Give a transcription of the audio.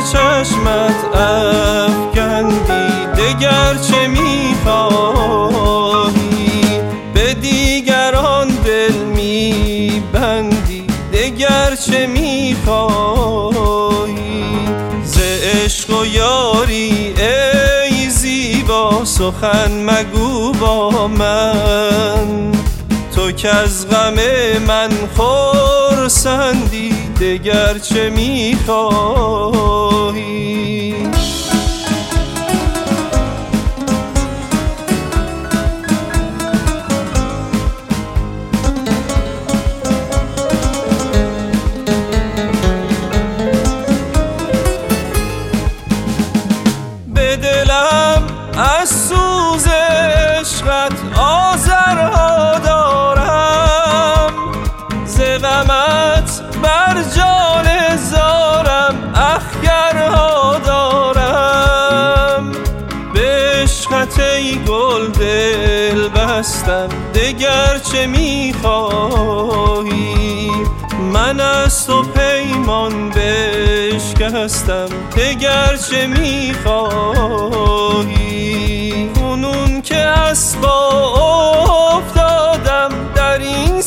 چشمت افکندی دگر چه میخواهی؟ به دیگران دل میبندی دگر چه میخواهی؟ ز عشق و یاری ای زیبا سخن مگو با من، تو که از غم من خرسندی دگر چه میخواهی؟ به دلم از سوز عشقت آذرها دارم، ز غمت بر جان زارم اخگرها دارم. به عشقت ای گل دل بستم دگر چه میخواهی؟ من از تو پیمان بشکستم دگر چه میخواهی؟ کنون که از پا افتادم در این